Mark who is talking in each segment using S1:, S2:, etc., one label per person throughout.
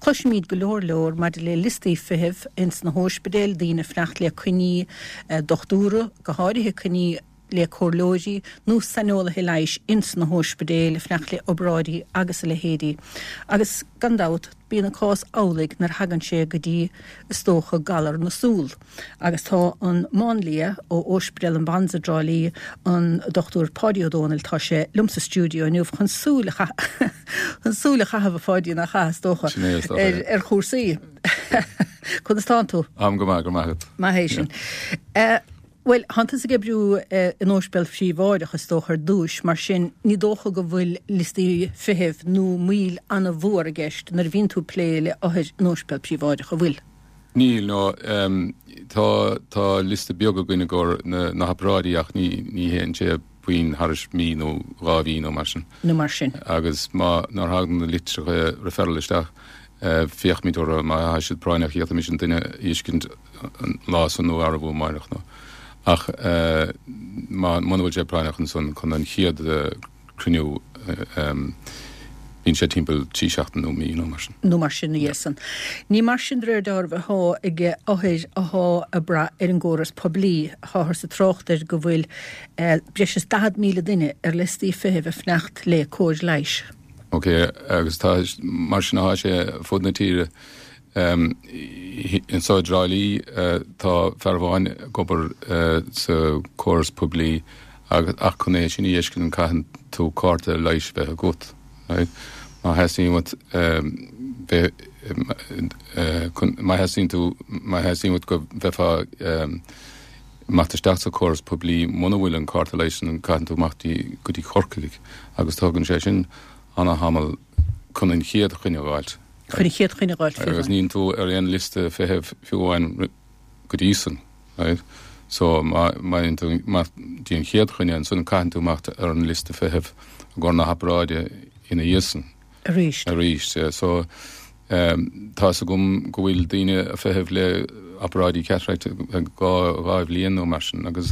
S1: Cushmead golóir mar le listí fihih ins na hóspedéil dína fnecht le cuní dochtúra go háirithe cuní le chorlóidí nó sanola he leis ins na hóspedéil le fnecht le obráidí agus le hédí. Agus gandát bína cás álaigh nar hagan sé go dtí stócha galar na súl. Agus tá an mánlia ó óspedéil an bansadrálí an dochtúr Pádiodónal tá sé lumsa stúdio nuh chun súlacha hafh fáidí na chas dócha chórsaí. Chun istán tú?
S2: Am go magad.
S1: Ma hééis sin. Well, hantas a gebrú in óspel fríomhádachas tóchar dúis, mar sin ní dócha go bhfuil listí fihih nó míl anna bhór a gceist nar bhíonn tú pléile áthir in óspel fríomhvádacha bhfuil.
S2: Níl nó tá lista beaga gine gur na haprádaíach ní héann sé buin haris mí nó ráhí nó mar sin.
S1: No mar sin.
S2: Agus má nar hagan na litrecha referalisteach fioch mí dora má haisiid práinach íocht mis an duine íscint lás an nó arbhú maireach nó. Ach, man bhfuil sé práinach an son chun an chiad cruniú bín sé timppel tíseachtain nó mí nó mar sin.
S1: No mar sin dhéasan. Ní mar sin réir darmh há ige áthir athá a bra ar an ggóras poblí ththir sa trochtar go bhfuil breis 10,000 duine ar listí fihih a fnecht le cóir leis.
S2: Ok, agus tá mar sin há sé fud na tíre in so drálí tá ferháin gobar sa córas poblí ach chuné sin íescin an caihan tú cárta leis bheith a gut. Má heasín go bheitfá machtasteach sa córas poblí muna bhfuil an cárta leis an caihan tú machtí gotí chorcaigh agus tágann sé sin anna hamal chun an chiad chuine bháilt.
S1: Chun chéad chuine gáil fiúháin.
S2: Agus níon tú ar an liste fihih fiúháin go dísan. So díon chéad chuine an sun caian tú macht ar an liste fihih a ggur na hapráide ina dhéasan.
S1: A ríist.
S2: So tá sa go bhfuil daine a fihih le apráidí ceatreacht gáibh líon ó mar sin agus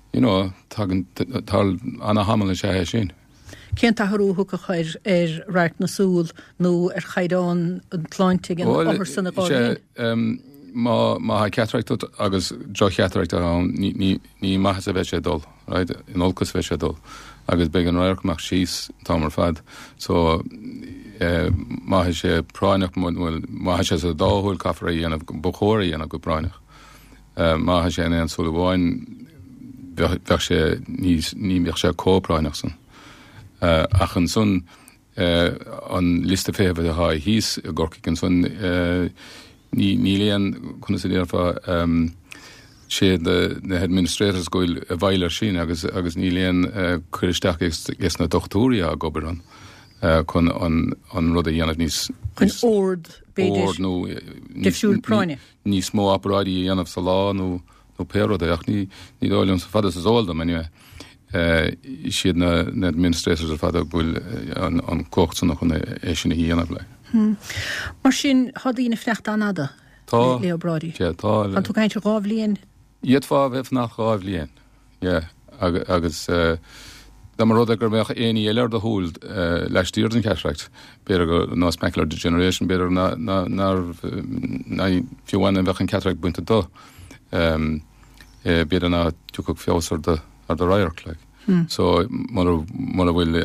S2: tá anna hamal an sé sin.
S1: Cén tathúthú go chuir ar ráit na súl nó ar chaidán an pláinte an áthir sanna gáil.
S2: Má ha ceatreacht agus dro cheatreacht ní maithas a bheith sé dul, in olcas bheith sé dul, agus beag an raircach síos támar fad. So maithe sé práineach maithe sé a dáthúil caafar a dhéanamh bocóirí dhéanamh go práineach. Maithe sé an súla bháin bheith sé ní bheith sé cópráineach san. Ach an son an liste fihih a ha hís a gorcaigh an son ní léon chuna sé déarfa sé na administrators goil a bhailar sin agus ní léon chuiristeach gus na dochtúí a gobar an chun an rud a dhéanamh níos
S1: chun ord beidir
S2: nó
S1: defisiúil práine.
S2: Níos mó apráidí dhéanamh sa lá nó péróda ach ní dáilún sa fada sa zóilda anyway. Siad na administrators a fada bhfuil an cocht san chun é sin dhéanamh le.
S1: Mar sin hadína fnecht anada le obráidí.
S2: Tá.
S1: An tú caiinte rábhlíonn?
S2: Iad fá bheith nach rábhlíonn. Agus da mar rud a gur bheith éí eile a húil leis tíir an ceisreacht, beidir go ná macular degeneration, beidir nar fiúhain an bheith an ceisreacht buinte dó. Beidir na tucach fiosar ar the rairc like. So mar bhfuil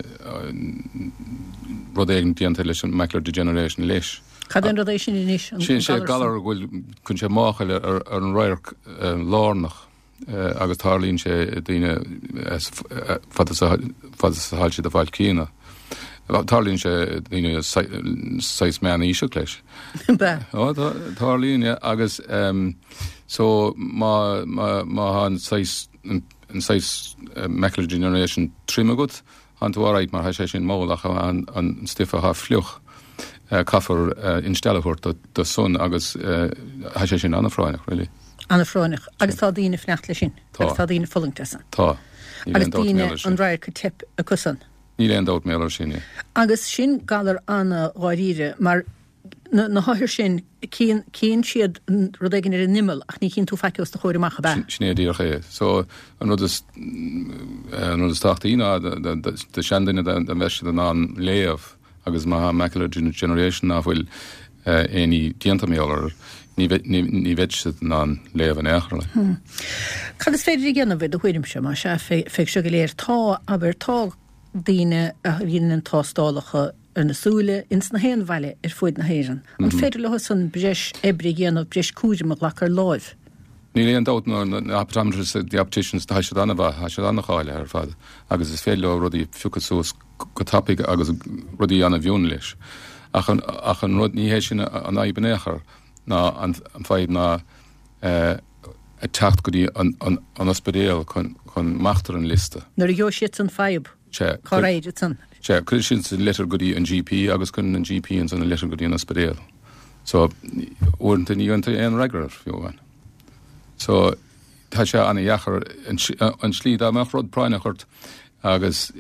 S2: rud éigen díanta leis an macular degeneration leis.
S1: Cad an rud é sin inis?
S2: Sin sé galar bhfuil chun sé máchail ar an rairc lárnach agus tharlíonn sé daoine fada sa háil siad a bhail cína. Tharlíonn sé daoine 6 meán íseach leis. Tharlíonn agus so má an 6 macular degeneration trim agat an tú áráid mar sé sin mólach an stifa ha fluch caafar instellahúirt do sun agus sé sin anna fráinach really.
S1: Anna fráinach agus tá daoine fnecht le sin agus tá daoine fullingtasan.
S2: Tá.
S1: Agus daoine an ráir go tip a cusan.
S2: Ní léon dát mélar sin.
S1: Agus sin galar anna gáiríre mar na háthir sin cín siad rud éigen ar an nimel ach ní cín tú feiceos na chóir amach a bheith.
S2: Sné díor ché. So an rud is táchtaína de seandaine den bheiste an léamh agus má macular degeneration a bhfuil éí dianta méallar ní veitse ná léhan échar le.
S1: Cad is féidir ggéanana bhid a chuirim se mar se fé se go léir tá aber tá daine a rian an tástálacha ar nasúile ins na héan bhaile fuid na héan. An féidir le san breis ebri ggéanamh breis cúirim a lechar láimh.
S2: Ní léon dat na optometrists the opticians tá se anna cháile ar fad agus is féile rudí fiúchasús go tapig agus rudí anna bhiún leis. Ach an rud ní hééis sin an aibenéchar ná an fáid ná a techt go dtí an ospedéal chun machtar an liste.
S1: Nuair a gheo siad an feib choréide san.
S2: Cru sin sa letar go dtí an GP agus chun an GP an san letar go dtí an ospedéal. So uanta níonanta an regrar fiúhain. So tá sé anna dheachar an slíd amach rud práinechart agus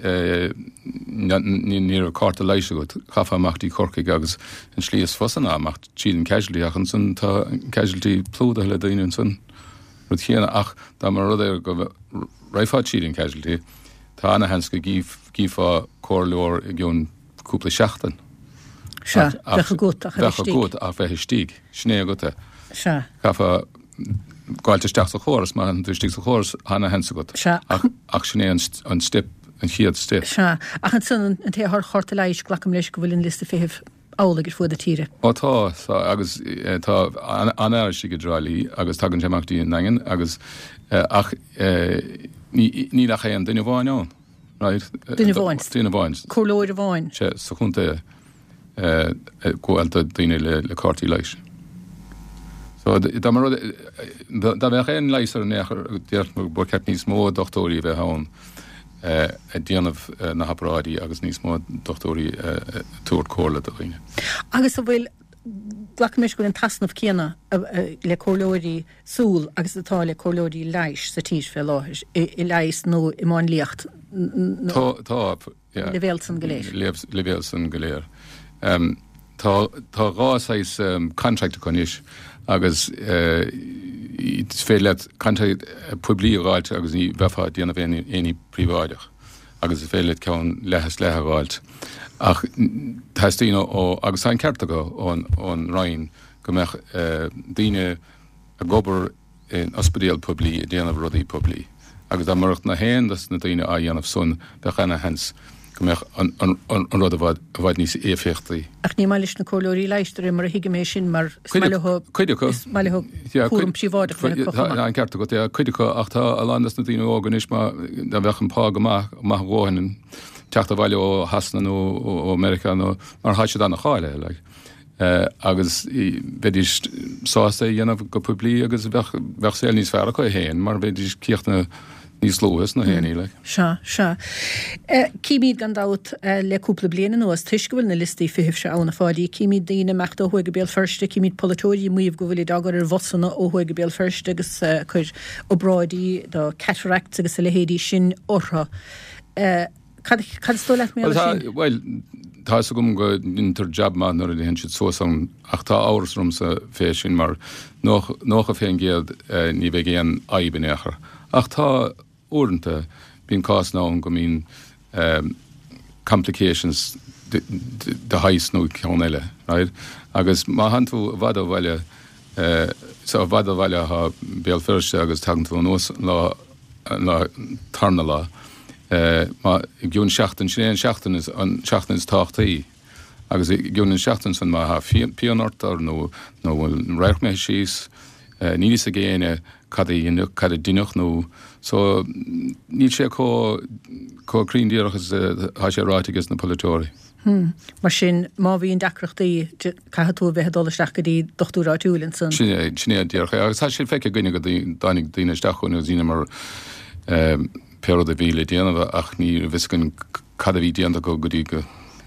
S2: ní a carta leiise go chafa amachtaí corcaig agus an slí is fosanna amacht tíad an casualty ach an san tá casualty plúda le daoine san rud chéana ach dá mar rud go raifá tíad an casualty tá anna hens go gífá cóirleoir i gún cúpla seachtain.
S1: Se decha gut
S2: a bheith stíg sné gote.
S1: Se.
S2: Chafa gáilte steach a chóras má an dústíigh a chóras hána hensa go. Ach sinné an stip an chiad stip.
S1: Se ach an san an té th chorta leiis glacham leis go bhfuil an lista féh álagur fuad a tíre.
S2: Tá agus tá anéir si go dráilí agus tagann teachtaí an nagan agus ach ní nach an duine bháinán.
S1: Duine bháin. Cólóir a bháin.
S2: Se sa chunta gohfuilta duine le cartaí leiis. So da bheith éon leis ar nechar déirt bu ceap níos mó doctóí bheith hán a déanamh na haparáidí agus níos mó doctóí túir cóla a chuine.
S1: Agus a bhfuil glachamis go an tasnamh céanna le cólóirí súl agus atá le cólóirí leis sa tíis fé láthir i leis nó i máin líocht.
S2: Tá
S1: levéil san goléir.
S2: Levéil san goléir. Tá rásáis contract chunis agus fé le contract publiíráilt agus ní bhefa déanamh éí príváideach agus fé le ceann lehas letheráilt. Ach theistíine ó agus an ceartta go ón rain go meach daine a gobar in ospedéal publií déanamh rudaí publií. Agus dá marcht na héin na daine a dhéanamh sun be chena hens go meach an rud a bhaid níos éfhéchtaí.
S1: Ach ní mailis na cólóirí leisteir mar a hiigeméis sin mar smailethú cuam síháide
S2: an ceartta go chuidecha ach tá a landas na daine óganisma a bheith an pá go maith róhainn teachta bhaile ó hasna ó America nó mar háise anna cháile le. Agus beidir sásta dhéanamh go publií agus bheith sé níos fearra chu héin, mar beidir cíochtna níos slóas na héanaí le.
S1: Se. Cíimiad gan dát le cúpla bliana nuas tuis go bhfuil na listí fihih se anna fádaí, cíimiad daine meachta óhuaig go béal firste, cíimiad polatóirí muomh go bhfuil dagar ar bhosanna óhuaig go béal firste agus chuir óbráidí do cataract agus a lehéadí sin ortha. Cad stóla mé?
S2: Well, tá sa gom go intar jobma nar a hen siad sósam ach tá áras sa fé sin mar nócha féin géad ní bheith géan aibenéchar. Ach tá úranta bín cás ná go mín complications de hais nó ceann eile, right? Agus má hanú bhada bhaile sa bhada bhaile ha béal firste agus tagann nós lá tarna lá. Ma gún seachtain sin seachtain is an seachtain is táchtaí agus gún seachtain san má ha peanartar nó bhfuil réich mé síos ní a géine cad duineach nó so ní sé críndíachas há sé ráitigus na polatóirí.
S1: Mar sin má bhíon decrochtaí caiú bheith dolasteach go dtí dochtúráitiúlann san.
S2: Sinné ddíorcha agus tá sin feice gine go danig daine steachún nó dine mar pero de bhíle déanamh ach ní bhiscin cad a bhí déanta go gotí go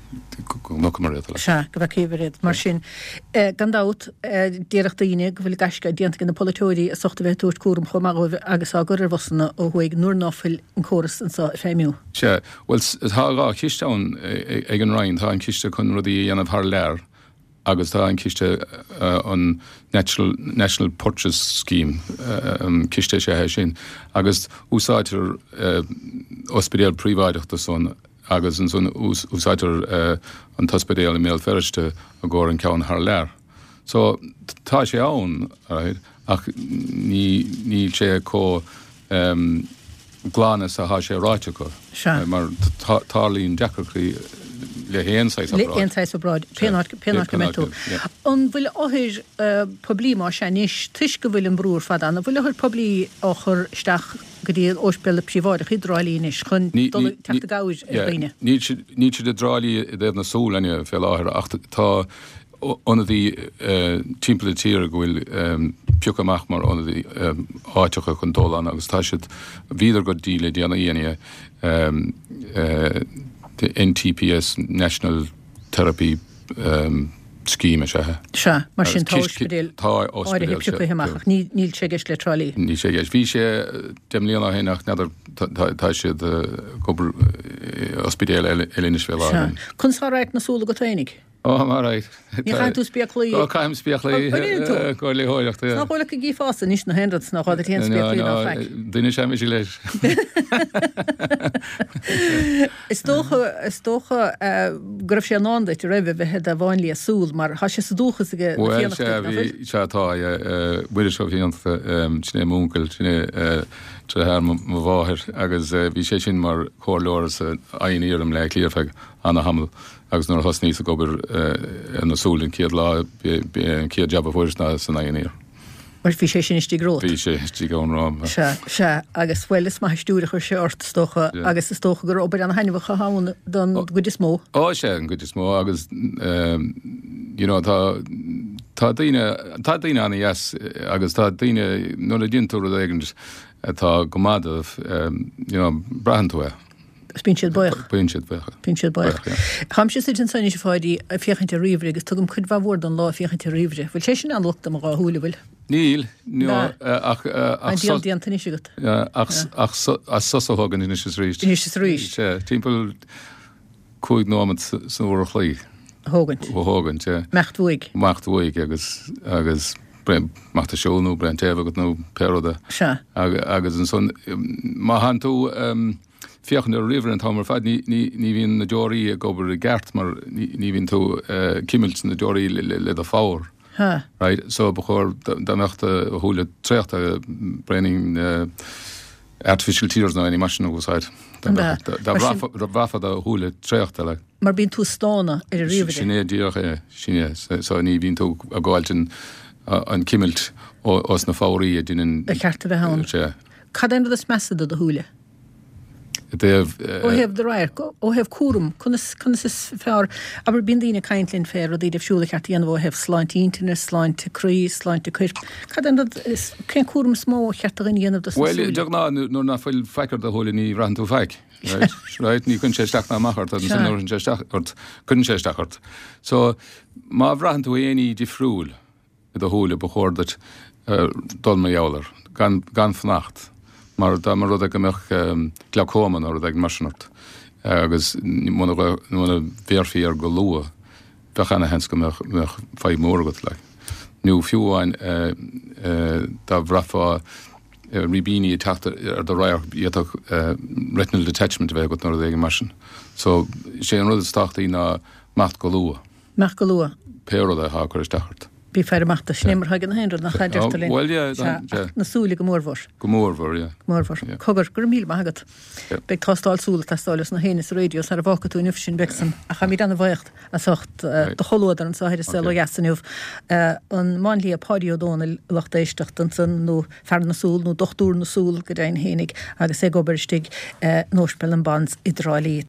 S2: mar
S1: Se go bheith céhréad mar sin gan dát déireach daine go bhfuil gaisce déanta na polatóirí a sochta bheith túirt cuam chomáh agus agur ar bhsanna ó chuig nuair náfuil an choras an féimiú.
S2: Se bhfuil thárá chiisteán ag an rain tá an ciiste chun rudí dhéanamh th leir agus tá an ciiste an National Purchase Scheme ciiste sé sin agus úsáidir ospedéal príváideachta son agus an son úsáidir an tospedéal mé ferste a ggóir an ceann th leir So tá sé ann, right? Ach ní sé có glána sa há sé ráite go. Mar tálíonn deacraí le héanáis
S1: Le héanáis abráid, péanát go metú. An bhfuil áthir poblí má sé níos tuis go bhfuil an brúr fadan, bhfuil áthir poblí áchar isteach go dtíad óspéil príomháide chu drálínis chun teachta gáis bhaine.
S2: Ní si de drálí i dhéh na súlaine fé láthir ach tá ona bhí timppla tír gohfuil piúch amach mar ona bhí áitecha chun dólan agus tá siad víidir go díle déanana dhéine the NTPS National Therapy Scheme se.
S1: Se, mar sin táispedéil áirithe piúcha amach níl sé geis le trálí.
S2: Ní sé geis. Bhí sé demlíonna hénach neidir tá siad gobar ospidéal eilinis bhé láin.
S1: Chun sáráid na súla go tainig?
S2: Má ráid.
S1: Ní chaim tú spiachlaí?
S2: Chaim spiachlaí go le hóireachta.
S1: Ná bhfuil go gí fásta níos na hendrad nach chuid héan spiachlaí ná feic.
S2: Duine sé me sí leis.
S1: Is tócha gribh sé andáit raibh bheit a bháinlí a súl, mar há sé sa dúchas a go
S2: fianachta. Well, sé tá bhuiidir seo fianachta sinné múncail, sinné tre má bháthir, agus bhí sé sin mar chóirleir sa aoníarm le clíorfeig anna hamil. Agus nóair thos níos a gobar an na súlinn ciad lá ciad jab a bhuiirsna san aoníar.
S1: Mar bhí sé sin istí grót.
S2: Bhí sé istí gón rám.
S1: Se agus bhfuil is mai stúra chu sé ort stocha agus is tócha gur obair an hainmhacha hána don gud is mó.
S2: Sé an gud is mó agus tá daine anna yes agus tá daine nó a dionúir a éigent tá gomadamh brahanú.
S1: Bín siad buach.
S2: Bín siad buach.
S1: Cham sé sin sanna sé fáidí a fiochananta riomhre agus tugum chud bhór don lá fiochananta riomhre. Bhfuil sé sin an luachta a gáthúla bhfuil.
S2: Níl
S1: ach díanta ní sigat.
S2: Ach sosathgan in is ríist.
S1: Is ríist.
S2: Timppel 5 nómad san bhór chlí. Thógant,
S1: Mechtmhuaig.
S2: Mechtmhuaig agus machta seolnú brein tehagat nó peroda. Agus an son má han tú fiochan ar river an támar fad ní bhíon na deorí a gobar a gceart mar ní bhíon tú cimilt na deorí le a fáir. Right, so bechor da meachta húla tréachta brenning artificial tears na any machine goáid. Da bhafa da húla tréachta le.
S1: Mar bín tú stána ar a riomhre.
S2: Sinné díoch sinné, so ní bhín tú a gáiltin an cimilt os na fáirí a duine.
S1: A chearta bheith hán. Cad endur is mesad a húla? Ó hef de rair, ó hef cuarum, chunas is fear, aber bín dína caintlinn fér a díad siúla cheart íana ó hef sláint íntine, sláint crí, sláint cuirp. Cad endur cén cuarum smó cheart a íanamh da
S2: Well, deag ná nó na fuil feicir a húla ní rahan tú feic. Right, ní chun sé steach na machart, agus an orrin sé stachart, chun sé stachart. So, má bhrahan tú éí difriúil a húla bechordat dul me jouler, gan fnacht. Mar da mar rud ag amach glaucóman ar ag marsinart. Agus muna bhéirfií ar go lua, bhechanna hens go mech 5 mórgat le. Nú fiúháin da bhrafa ribíní teachta ar do rair iadach retinal detachment bheith got nar ag marsin. So sé an rud stachtaí na macht go lua.
S1: Macht go lua?
S2: Péad a há chuir stachart.
S1: Bí fear amachta snémar hagan na hendrad nach chaidirta linn.
S2: Well, yeah.
S1: Na súla go mórmhór.
S2: Go mórmhór, yeah.
S1: Mórmhór. Cogur gur míl maigad. Beg tastáil súla tastáilas na hénas radios ar a bhacha tú nufsin begsan. A cha míad anna bhaocht a socht do cholódar an sáir sel o jasanúh. An mánlí a pádio dóna lachta éisteach an san nó fer na súl, nó dochtúr na súl go dain hénig agus é goberstig nóspel an bands i drálí